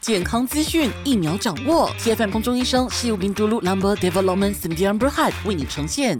健康资讯一秒掌握 TFM 空中医生西柚宾嘟噜 Number Development Sdn Berhad 为你呈现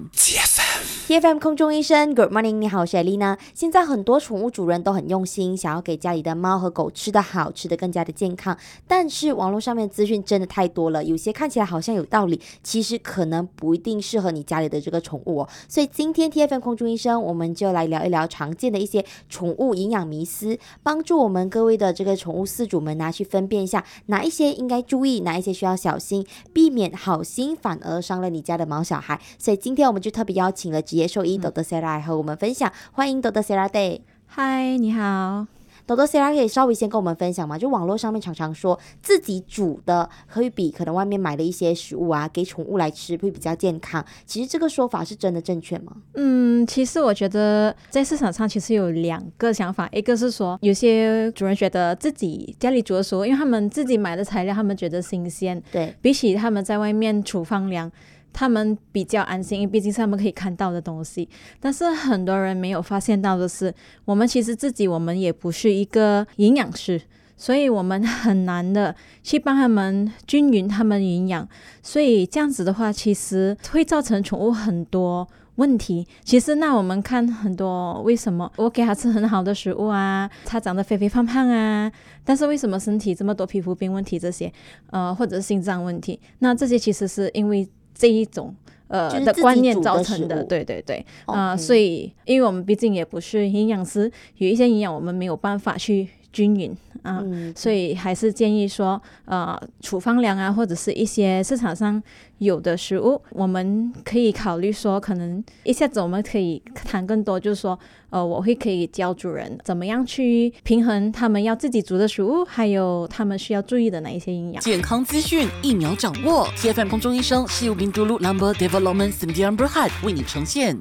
TFM 空中医生 Good morning， 你好，我是 Elena。 现在很多宠物主人都很用心，想要给家里的猫和狗吃得好，吃得更加的健康，但是网络上面的资讯真的太多了，有些看起来好像有道理，其实可能不一定适合你家里的这个宠物哦。所以今天 TFM 空中医生我们就来聊一聊常见的一些宠物营养迷思，帮助我们各位的这个宠物饲主们去分辨一下哪一些应该注意，哪一些需要小心，避免好心反而伤了你家的毛小孩。所以今天我们就特别邀请了职业兽医 Dr. Sarah 和我们分享，欢迎 Dr. Sarah Day。 嗨，你好。 Dr. Sarah 可以稍微先跟我们分享吗？就网络上面常常说自己煮的会比可能外面买的一些食物给宠物来吃会比较健康，其实这个说法是真的正确吗？ 其实我觉得在市场上其实有两个想法，一个是说有些主人觉得自己家里煮的时候，因为他们自己买的材料他们觉得新鲜， 对， 比起他们在外面处方粮他们比较安心，因为毕竟是他们可以看到的东西。但是很多人没有发现到的是，我们其实我们也不是一个营养师，所以我们很难的去帮他们均匀他们营养，所以这样子的话其实会造成宠物很多问题。其实那我们看很多，为什么我给他吃很好的食物他长得肥肥胖胖但是为什么身体这么多皮肤病问题这些或者是心脏问题，那这些其实是因为这一种的观念造成的。对对对，所以因为我们毕竟也不是营养师，有一些营养我们没有办法去均匀所以还是建议说处方粮或者是一些市场上有的食物，我们可以考虑说，可能一下子我们可以谈更多，就是说我会可以教主人怎么样去平衡他们要自己煮的食物，还有他们需要注意的哪一些营养。 健康资讯一秒掌握 TFM 空中医生西柚宾嘟噜 Number Development Sdn Berhad 为你呈现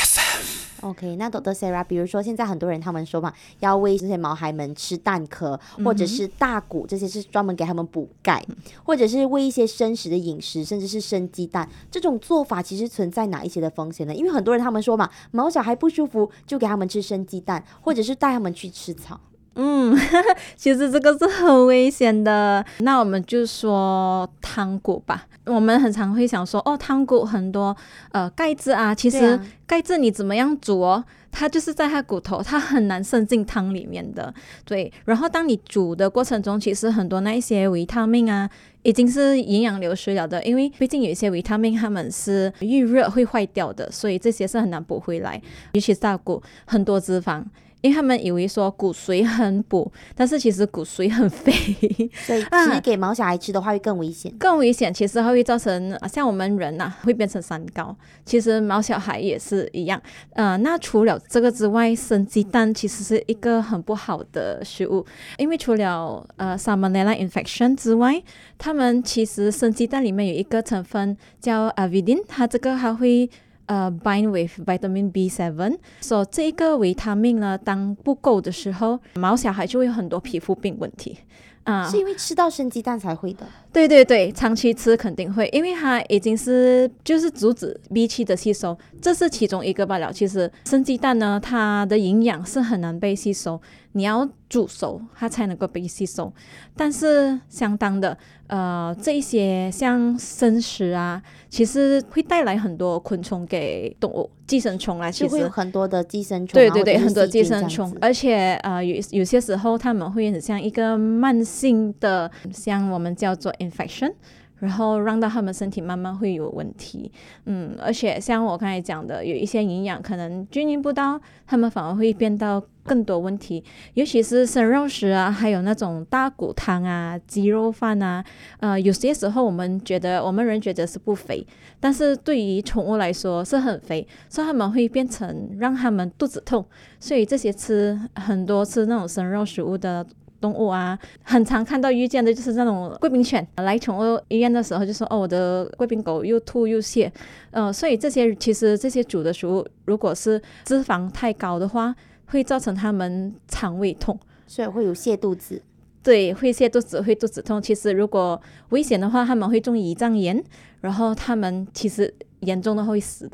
OK， 那 Dr. Sarah， 比如说现在很多人他们说嘛，要喂这些毛孩们吃蛋壳或者是大骨，这些是专门给他们补钙，或者是喂一些生食的饮食，甚至是生鸡蛋，这种做法其实存在哪一些的风险呢？因为很多人他们说嘛，毛小孩不舒服就给他们吃生鸡蛋，或者是带他们去吃草。 其实这个是很危险的。那我们就说汤骨吧，我们很常会想说汤骨很多钙质其实钙质你怎么样煮它就是在它骨头，它很难渗进汤里面的。对，然后当你煮的过程中，其实很多那一些维他命已经是营养流失了的，因为毕竟有一些维他命它们是遇热会坏掉的，所以这些是很难补回来。尤其是大骨很多脂肪，因为他们以为说骨髓很补，但是其实骨髓很肥， 所以其实给毛小孩吃的话会更危险。 更危险，其实它会造成像我们人会变成三高，其实毛小孩也是一样。那除了这个之外，生鸡蛋其实是一个很不好的食物，因为除了Salmonella infection 之外，他们其实生鸡蛋里面有一个成分叫 avidin， 它这个还会bind with vitamin B7， 所以这个维他命呢，当不够的时候，毛小孩就会有很多皮肤病问题是因为吃到生鸡蛋才会的。 对对对，长期吃肯定会，因为它已经是就是阻止 B7 的吸收，这是其中一个罢了。其实生鸡蛋呢，它的营养是很难被吸收，你要煮熟它才能够被吸收。但是相当的这一些像生食其实会带来很多昆虫给动物，寄生虫其实就会有很多的寄生虫。 对对对，很多寄生虫，而且有些时候他们会很像一个慢性的，像我们叫做 infection， 然后让到他们身体慢慢会有问题。而且像我刚才讲的，有一些营养可能均匀不到，他们反而会变到更多问题，尤其是生肉食还有那种大骨汤鸡肉饭有些时候我们人觉得是不肥，但是对于宠物来说是很肥，所以他们会变成让他们肚子痛。所以这些很多吃那种生肉食物的动物很常看到遇见的就是那种贵宾犬来宠物医院的时候就说我的贵宾狗又吐又泻所以其实这些煮的食物如果是脂肪太高的话，会造成他们肠胃痛， 所以会有泻肚子。 对，会泻肚子，会肚子痛。其实如果危险的话，他们会中胰脏炎，然后他们其实严重的会死的。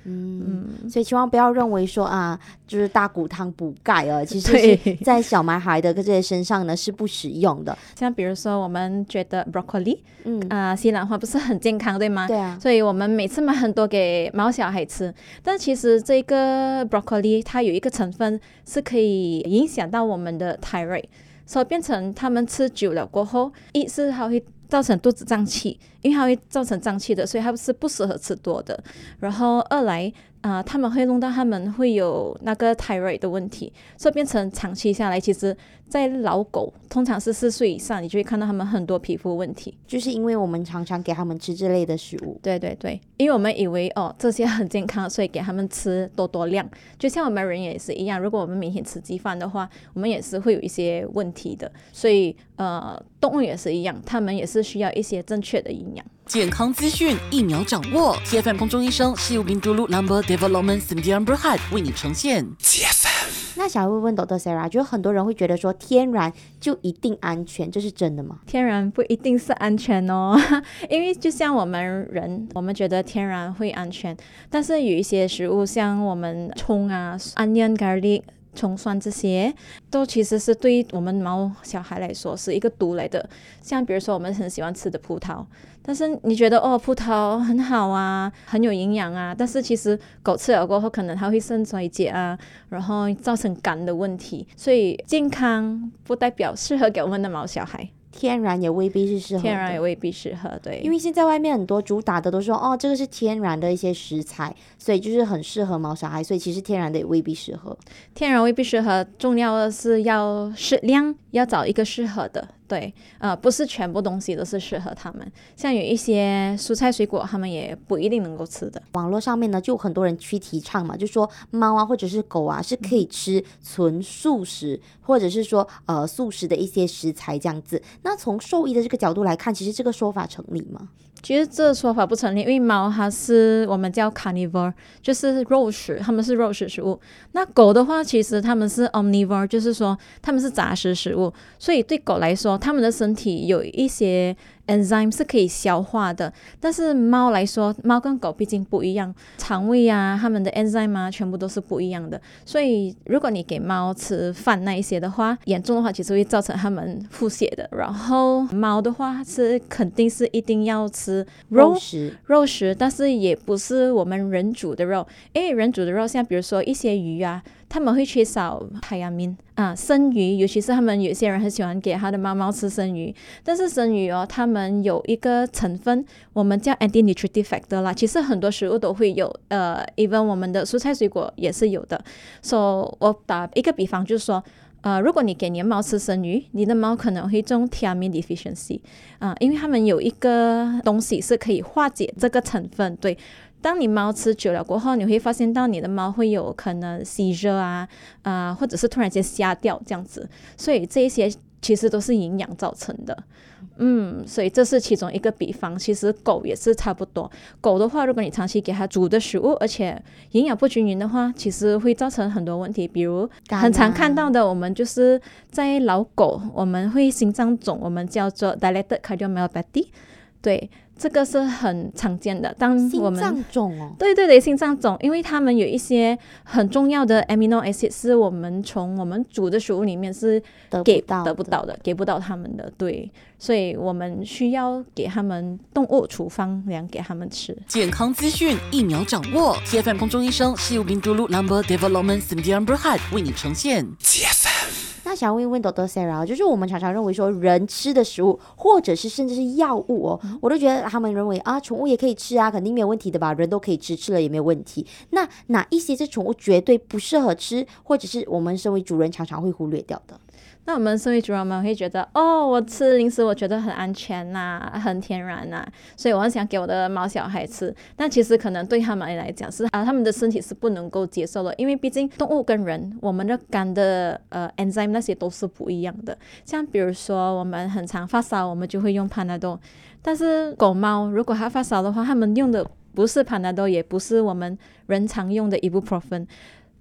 所以千万不要认为说啊，就是大骨汤补钙其实是在小男孩的这些身上呢是不实用的。 像比如说我们觉得 broccoli 西兰花不是很健康对吗？ 对啊， 所以我们每次买很多给毛小孩吃，但其实这个 broccoli 它有一个成分是可以影响到我们的 thyroid， 所以变成他们吃久了过后，一是它会造成肚子胀气，因为它会造成胀气的，所以它是不适合吃多的。然后二来他们会弄到他们会有那个 thyroid 的问题，所以变成长期下来，其实在老狗通常是4岁以上，你就会看到他们很多皮肤问题， 就是因为我们常常给他们吃这类的食物。 对对对，因为我们以为这些很健康，所以给他们吃多量，就像我们人也是一样，如果我们每天吃鸡饭的话，我们也是会有一些问题的，所以动物也是一样，他们也是需要一些正确的营养。 健康资讯一秒掌握 ，TFM 空中医生西柚宾嘟噜 Number Development Sdn Bhd 为你呈现。TFM。 那想问问 Dr. Sarah， 就很多人会觉得说天然就一定安全，这是真的吗？ 天然不一定是安全哦，因为就像我们人，我们觉得天然会安全，但是有一些食物像我们葱啊、onion、garlic。葱蒜这些都其实是对我们毛小孩来说是一个毒来的，像比如说我们很喜欢吃的葡萄，但是你觉得葡萄很好啊，很有营养啊，但是其实狗吃了过后可能它会肾衰竭啊，然后造成肝的问题，所以健康不代表适合给我们的毛小孩。 天然也未必是适合的， 天然也未必适合，对， 因为现在外面很多主打的都说这个是天然的一些食材，所以就是很适合毛小孩，所以其实天然的也未必适合。 天然未必适合，重要的是要适量，要找一个适合的，对，不是全部东西都是适合他们，像有一些蔬菜水果他们也不一定能够吃的。 网络上面呢就有很多人去提倡嘛，就说猫或者是狗是可以吃纯素食，或者是说素食的一些食材这样子。那从兽医的这个角度来看，其实这个说法成立吗？ 其实这说法不成立，因为猫它是我们叫 carnivore， 就是肉食，它们是肉食食物。那狗的话，其实它们是 omnivore， 就是说它们是杂食食物，所以对狗来说，它们的身体有一些enzyme 是可以消化的，但是猫来说，猫跟狗毕竟不一样，肠胃啊，它们的 enzyme 全部都是不一样的，所以如果你给猫吃饭那一些的话，严重的话其实会造成它们腹泻的。然后猫的话是肯定是一定要吃肉食，但是也不是我们人煮的肉，因为人煮的肉像比如说一些鱼啊，他们会缺少海洋明生鱼，尤其是他们有些人很喜欢给他的猫吃生鱼，但是生鱼他们有一个成分我们叫 anti-nutritive factor 啦，其实很多食物都会有even 我们的蔬菜水果也是有的。So 我打一个比方就是说如果你给你的猫吃生鱼，你的猫可能会中 thiamine deficiency 因为他们有一个东西是可以化解这个成分，对。当你猫吃久了过后，你会发现到你的猫会有可能seizure或者是突然间瞎掉这样子，所以这一些其实都是营养造成的。所以这是其中一个比方，其实狗也是差不多。狗的话，如果你长期给它煮的食物，而且营养不均匀的话，其实会造成很多问题，比如很常看到的，我们就是在老狗，我们会心脏肿，我们叫做 dilated cardiomyopathy， 对。这个是很常见的，当我们心脏肿对，心脏肿，因为他们有一些很重要的 amino acid 是我们从我们煮的食物里面是得不到的，给不到他们的，对，所以我们需要给他们动物处方粮给他们吃。 健康资讯一秒掌握 ，TFM 空中医生西柚宾嘟噜 Number Development Sdn Bhd 为你呈现。TFM。 那想问一问 Dr. Sarah， 就是我们常常认为说人吃的食物或者是甚至是药物我都觉得他们认为宠物也可以吃肯定没有问题的吧，人都可以吃，吃了也没有问题。那哪一些是宠物绝对不适合吃，或者是我们身为主人常常会忽略掉的？ 那我们身为主人们会觉得我吃零食我觉得很安全很天然所以我很想给我的猫小孩吃，但其实可能对他们来讲是他们的身体是不能够接受的，因为毕竟动物跟人我们的肝的enzyme 那些都是不一样的。像比如说我们很常发烧，我们就会用 Panadol， 但是狗猫如果它发烧的话，他们用的不是 Panadol， 也不是我们人常用的 Ibuprofen，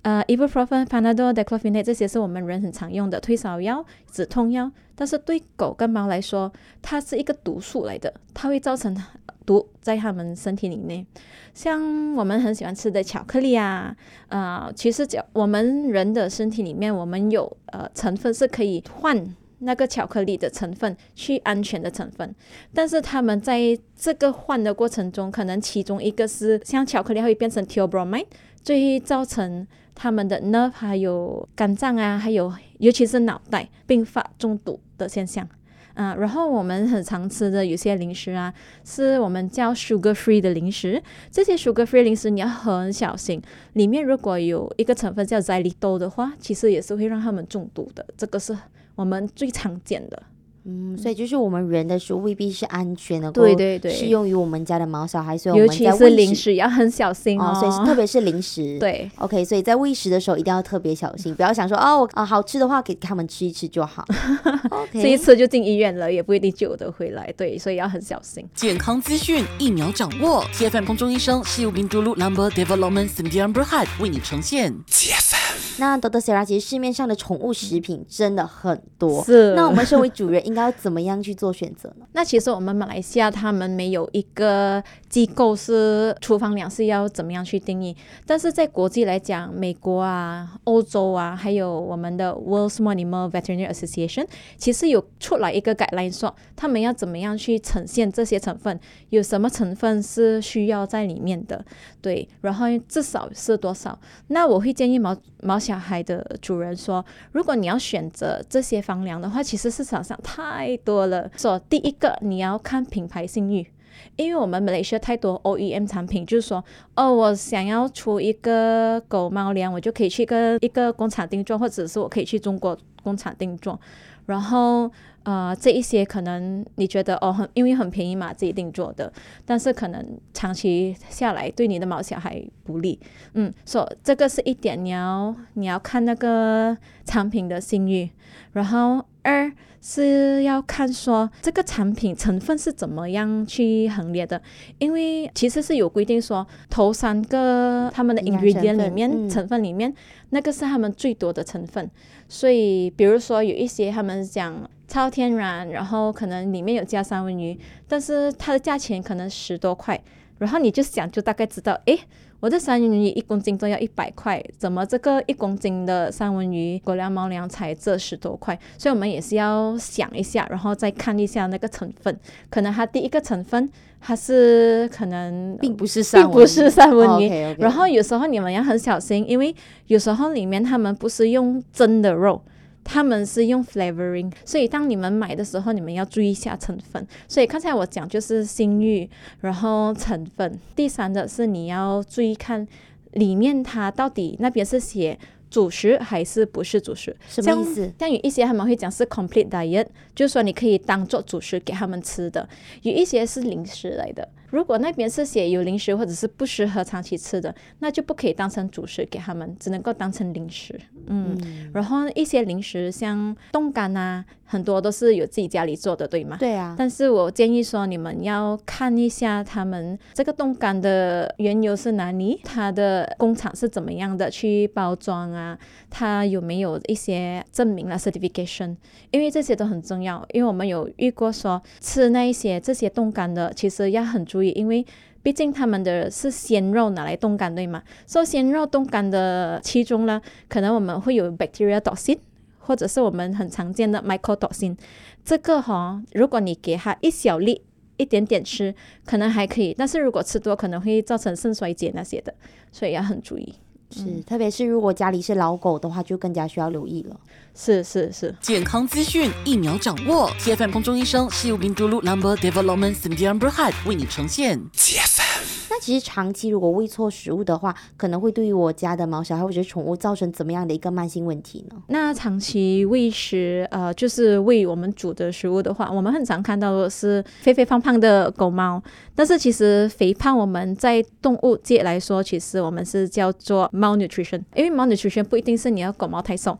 ibuprofen、Panadol、Diclofenac 这些是我们人很常用的退烧药、止痛药，但是对狗跟猫来说，它是一个毒素来的，它会造成毒在它们身体里面。像我们很喜欢吃的巧克力啊，其实我们人的身体里面，我们有成分是可以换那个巧克力的成分去安全的成分，但是他们在这个换的过程中，可能其中一个是像巧克力会变成 theobromine， 就会造成他们的 nerve 还有肝脏啊，还有尤其是脑袋并发中毒的现象。然后我们很常吃的有些零食啊，是我们叫 sugar free 的零食。这些 sugar free 零食你要很小心，里面如果有一个成分叫 xylitol 的话，其实也是会让他们中毒的，这个是我们最常见的。 所以就是我们人的食物未必是安全的， 对对对， 适用于我们家的毛小孩，所以我尤们在其是零食要很小心哦。 所以特别是零食， 对 ，OK， 所以在喂食的时候一定要特别小心，不要想说好吃的话给他们吃一吃就好，OK， 这一次就进医院了，也不一定救得回来，对，所以要很小心。 健康资讯一秒掌握 ，TFM 空中医生西柚宾嘟噜 Number Development Cynthia Berhad 为你呈现 TFM。 那Dr. Sarah， 其实市面上的宠物食品真的很多， 是。 那我们身为主人应该要怎么样去做选择呢？ 那其实我们马来西亚他们没有一个机构是处方粮是要怎么样去定义，但是在国际来讲，美国啊、欧洲啊，还有我们的 World Small Animal Veterinary Association 其实有出来一个 guideline 说他们要怎么样去呈现这些成分，有什么成分是需要在里面的，对，然后至少是多少。那我会建议毛小孩的主人说，如果你要选择这些方粮的话，其实市场上太多了。说第一个你要看品牌信誉，因为我们马来西亚太多 OEM 产品，就是说我想要出一个狗猫粮，我就可以去一个工厂定做，或者是我可以去中国工厂定做，然后这一些可能你觉得因为很便宜嘛，自己定做的，但是可能长期下来对你的毛小孩不利。这个是一点，你要看那个产品的信誉，然后二是要看说这个产品成分是怎么样去衡量的，因为其实是有规定说头3个他们的 ingredient 里面成分里面，那个是他们最多的成分。所以比如说有一些他们讲超天然，然后可能里面有加三文鱼，但是它的价钱可能10多块，然后你就大概知道，我的三文鱼1公斤都要100块，怎么这个1公斤的三文鱼狗粮猫粮才这10多块？所以我们也是要想一下，然后再看一下那个成分，可能它第一个成分它是可能并不是三文鱼 ，okay. 然后有时候你们要很小心，因为有时候里面他们不是用真的肉，他们是用 flavoring， 所以当你们买的时候，你们要注意一下成分。所以刚才我讲就是信誉，然后成分。第三的是你要注意看里面它到底那边是写主食还是不是主食？ 什么意思？ 像有一些他们会讲是 complete diet， 就是说你可以当做主食给他们吃的，有一些是零食来的。如果那边是写有零食或者是不适合长期吃的，那就不可以当成主食给他们，只能够当成零食。然后一些零食像冻干啊，很多都是有自己家里做的，对吗？ 对啊。 但是我建议说你们要看一下他们这个冻干的缘由是哪里，它的工厂是怎么样的去包装啊，它有没有一些证明啦 certification， 因为这些都很重要。因为我们有遇过说吃这些冻干的，其实要很注意，因为毕竟他们的是鲜肉拿来冻干，对吗？所以鲜肉冻干的其中呢，可能我们会有 bacteria toxin， 或者是我们很常见的 mycotoxin。这个如果你给它一小粒一点点吃，可能还可以，但是如果吃多可能会造成肾衰竭那些的，所以要很注意。 特别是如果家里是老狗的话，就更加需要留意了。 是健康资讯一秒掌握 TFM 空中医生西柚宾嘟噜 Number Development Cynthia Berhad 为你呈现 TFM。 那其实长期如果喂错食物的话，可能会对于我家的毛小孩或者宠物造成怎么样的一个慢性问题呢？ 那长期喂食就是喂我们煮的食物的话，我们很常看到的是肥肥胖胖的狗猫，但是其实肥胖我们在动物界来说，其实我们是叫做 malnutrition， 因为 malnutrition 不一定是你的狗猫太瘦，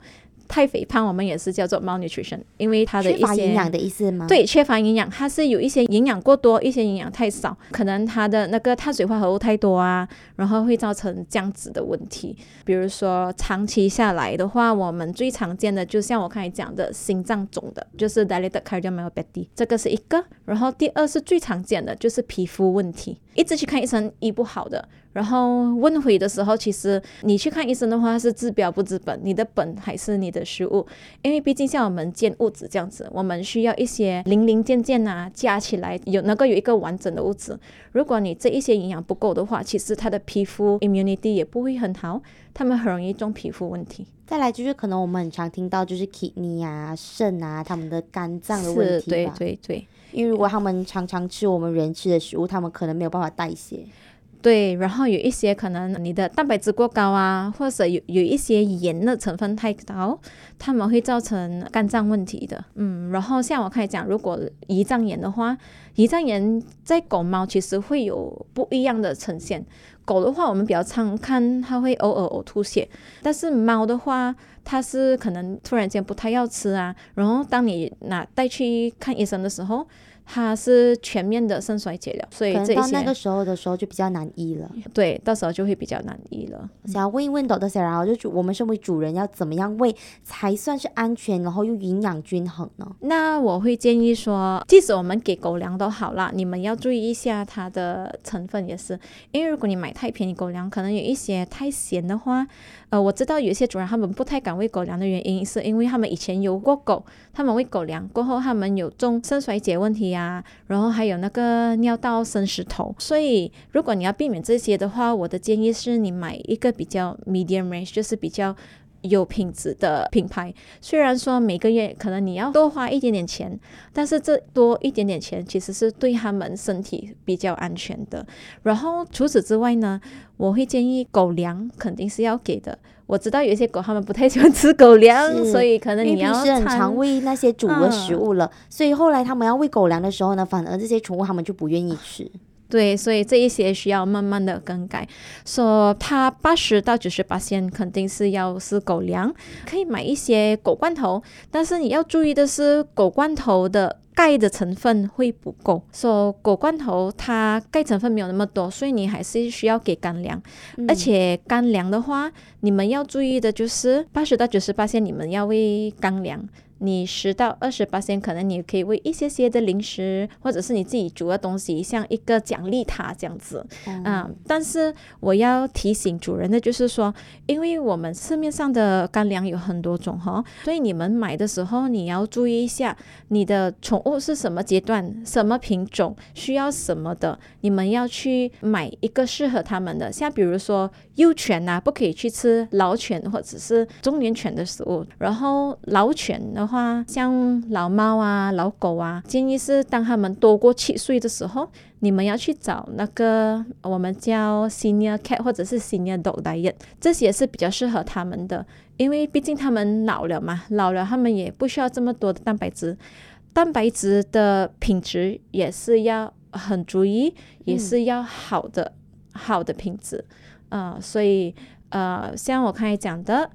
太肥胖我们也是叫做 malnutrition， 因为它的一些缺乏营养的意思吗？ 对，缺乏营养，它是有一些营养过多，一些营养太少，可能它的那个碳水化合物太多啊，然后会造成这样子的问题。比如说长期下来的话，我们最常见的就像我刚才讲的心脏肿的，就是 dilated cardiomyopathy， 这个是一个。然后第二是最常见的就是皮肤问题，一直去看医生医不好的，然后问回的时候，其实你去看医生的话是治标不治本，你的本还是你的食物，因为毕竟像我们建屋子这样子，我们需要一些零零件件啊加起来能够有一个完整的屋子。如果你这一些营养不够的话，其实他的皮肤 immunity 也不会很好，他们很容易中皮肤问题。 再来就是可能我们很常听到就是 kidney 啊、肾啊，他们的肝脏的问题吧。 对对对， 因为如果他们常常吃我们人吃的食物，他们可能没有办法代谢。 对，然后有一些可能你的蛋白质过高啊，或者有一些盐的成分太高，他们会造成肝脏问题的。然后像我刚才讲，如果胰脏炎的话，胰脏炎在狗猫其实会有不一样的呈现。狗的话我们比较常看它会偶尔呕吐血，但是猫的话它是可能突然间不太要吃啊，然后当你带去看医生的时候，它是全面的肾衰竭了，所以这一些可能到那个时候就比较难医了。 对，到时候就会比较难医了。 想要问一问 Dr. Sarah， 就我们身为主人要怎么样喂才算是安全，然后又营养均衡呢？ 那我会建议说，即使我们给狗粮都好啦，你们要注意一下它的成分也是，因为如果你买太便宜狗粮，可能有一些太咸的话，我知道有一些主人他们不太敢喂狗粮的原因，是因为他们以前有过狗，他们喂狗粮过后，他们有中肾衰竭问题啊，然后还有那个尿道生石头，所以如果你要避免这些的话，我的建议是你买一个比较 medium range， 就是比较有品质的品牌。虽然说每个月可能你要多花一点点钱，但是这多一点点钱其实是对他们身体比较安全的。然后除此之外呢，我会建议狗粮肯定是要给的。我知道有一些狗他们不太喜欢吃狗粮，所以可能你要因为平时很常喂那些煮的食物了，所以后来他们要喂狗粮的时候呢，反而这些宠物他们就不愿意吃。 对，所以这一些需要慢慢的更改。说它80%到90%肯定是要是狗粮，可以买一些狗罐头，但是你要注意的是狗罐头的钙的成分会不够，狗罐头它钙成分没有那么多，所以你还是需要给干粮。而且干粮的话，你们要注意的就是80%到90%你们要喂干粮，你10%到20%可能你可以喂一些的零食，或者是你自己煮的东西，像一个奖励它这样子。但是我要提醒主人的就是说，因为我们市面上的干粮有很多种所以你们买的时候你要注意一下你的宠物是什么阶段，什么品种，需要什么的，你们要去买一个适合他们的。像比如说幼犬不可以去吃老犬或者是中年犬的食物，然后老犬的话，像老猫啊、老狗啊，建议是当他们多过7岁的时候，你们要去找那个我们叫 senior cat 或者是 senior dog diet， 这些是比较适合他们的，因为毕竟他们老了嘛，他们也不需要这么多的蛋白质，蛋白质的品质也是要很注意，也是要好的品质。所以像我刚才讲的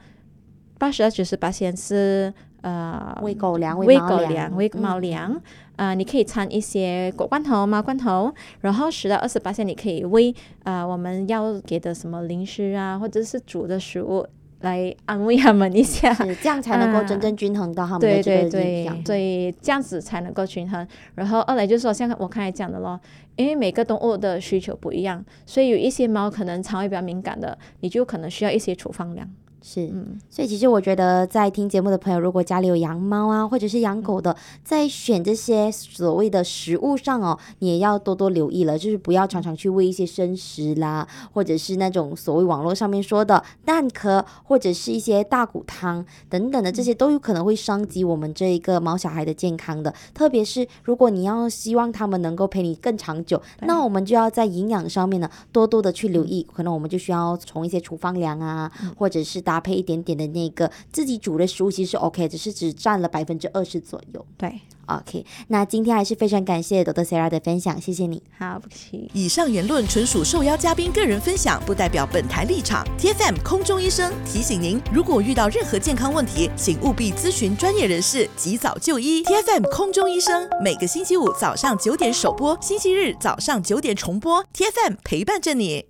80%到90%是喂狗粮、 喂猫粮，你可以掺一些狗罐头、猫罐头，然后10%到20%你可以喂我们要给的什么零食啊，或者是煮的食物来安慰他们一下， 是这样才能够真正均衡到他们的这个营养。 对，所以这样子才能够均衡。然后二来就是说，像我刚才讲的咯，因为每个动物的需求不一样，所以有一些猫可能肠胃比较敏感的，你就可能需要一些处方粮。 是，所以其实我觉得在听节目的朋友，如果家里有养猫啊，或者是养狗的，在选这些所谓的食物上你也要多多留意了，就是不要常常去喂一些生食啦，或者是那种所谓网络上面说的蛋壳，或者是一些大骨汤等等的，这些都有可能会伤及我们这一个毛小孩的健康的。特别是如果你要希望他们能够陪你更长久，那我们就要在营养上面呢多多的去留意，可能我们就需要从一些处方粮啊，或者是搭配一点点的那个自己煮的食物，其实是 OK， 只占了20%左右。 对。 OK， 那今天还是非常感谢 Dr. Sarah 的分享，谢谢你。 好，不客气。 以上言论纯属受邀嘉宾个人分享，不代表本台立场。TFM 空中医生提醒您，如果遇到任何健康问题，请务必咨询专业人士，及早就医。TFM 空中医生每个星期五早上9点首播，星期日早上9点重播。TFM 陪伴着你。